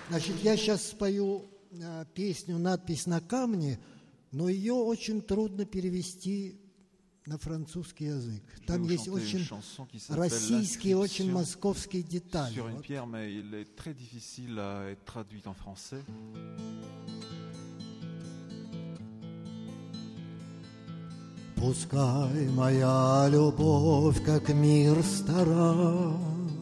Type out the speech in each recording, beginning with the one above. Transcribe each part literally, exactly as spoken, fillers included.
Значит, я сейчас спою э, песню «Надпись на камне», но ее очень трудно перевести на французский язык. Там есть очень российские, очень московские детали. Sur une Вот. pierre, mais il est très difficile à être traduite en français. Пускай моя любовь, как мир стара,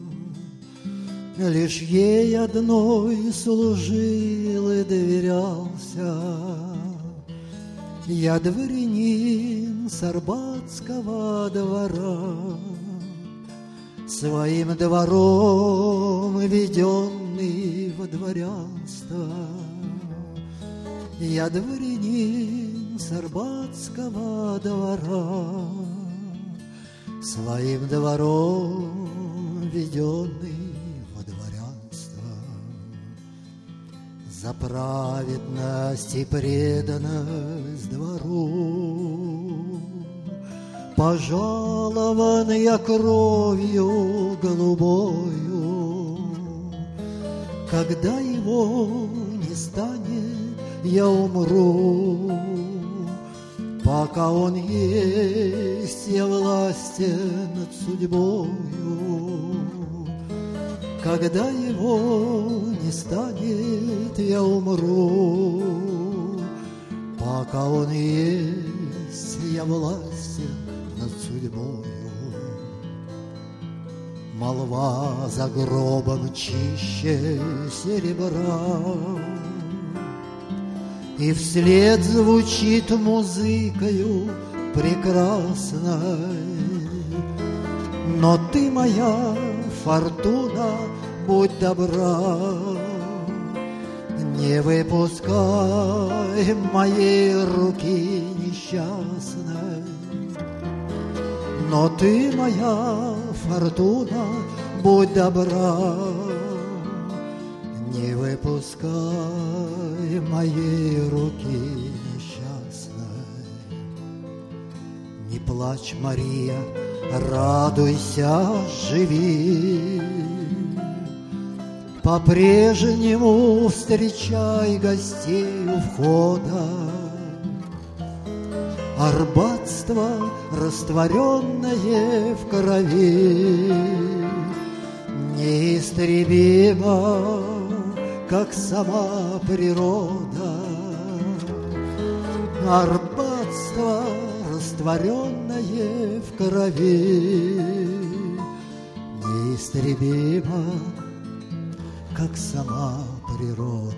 лишь ей одной служил и доверялся. Я дворянин с Арбатского двора, своим двором веденный во дворянство. Я дворянин с Арбатского двора, своим двором веденный во дворянство. За праведность и преданность двору пожалован я кровью голубою. Когда его не станет, я умру. Пока он есть, я властен над судьбою. Когда его не станет, я умру. Пока он есть, я властен над судьбою. Молва за гробом чище серебра, и вслед звучит музыкою прекрасной. Но ты, моя фортуна, будь добра, не выпускай моей руки несчастной. Но ты, моя фортуна, будь добра, не выпускай моей руки несчастной. Не плачь, Мария, радуйся, живи. По-прежнему встречай гостей у входа. Арбатство, растворенное в крови, неистребимо, как сама природа. Арбатство, растворенное в крови, неистребимо, как сама природа.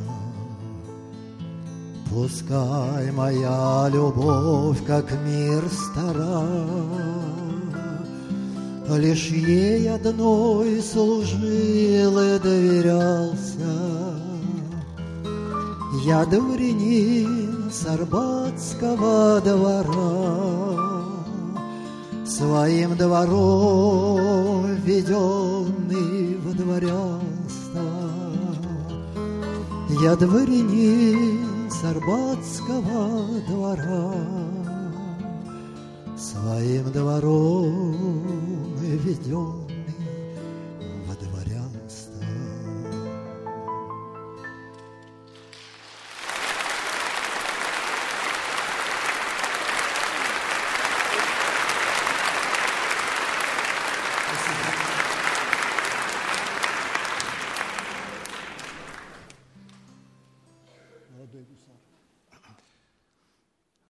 Пускай моя любовь, как мир стара, лишь ей одной служил и доверялся. Я дворянин с Арбатского двора, своим двором веденный во дворянство. Я дворянин с Арбатского двора, своим двором веденный во дворянство. Молодой гусар.